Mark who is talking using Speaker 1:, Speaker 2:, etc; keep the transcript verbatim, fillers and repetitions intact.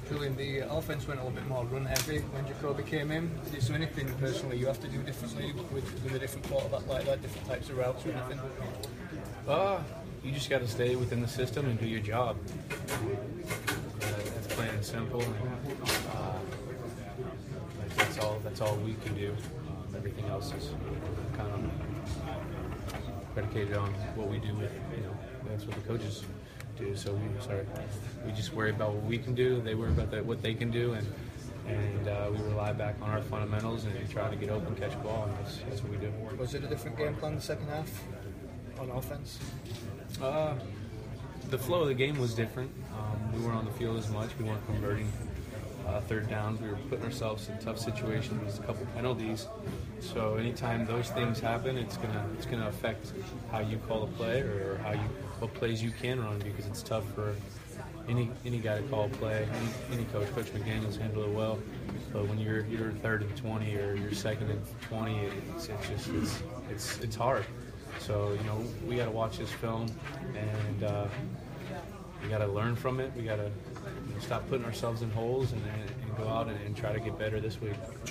Speaker 1: Julian, the offense went a little bit more run heavy when Jacoby came in. Is there anything personally you have to do differently with, with a different quarterback like that, different types of routes or anything?
Speaker 2: Uh, you just got to stay within the system and do your job. Uh, that's plain and simple. And, uh, like that's all. That's all we can do. Um, everything else is kind of predicated on what we do with, you know, that's what the coaches do. So we sorry, we just worry about what we can do. They worry about the, what they can do, and and uh, we rely back on our fundamentals and try to get open, catch ball, and that's, that's what we do.
Speaker 1: Was it a different game plan the second half on offense?
Speaker 2: Uh, the flow of the game was different. Um, we weren't on the field as much. We weren't converting uh, third downs. We were putting ourselves in tough situations, a couple penalties. So anytime those things happen, it's gonna it's gonna affect how you call a play or how you what plays you can run, because it's tough for any any guy to call a play. Any, any coach, Coach McDaniel's handled it well. But when you're you're third and twenty or you're second and twenty, it's, it's just it's it's it's hard. So you know we got to watch this film and uh, we got to learn from it. We got to you know, stop putting ourselves in holes and, and go out and, and try to get better this week.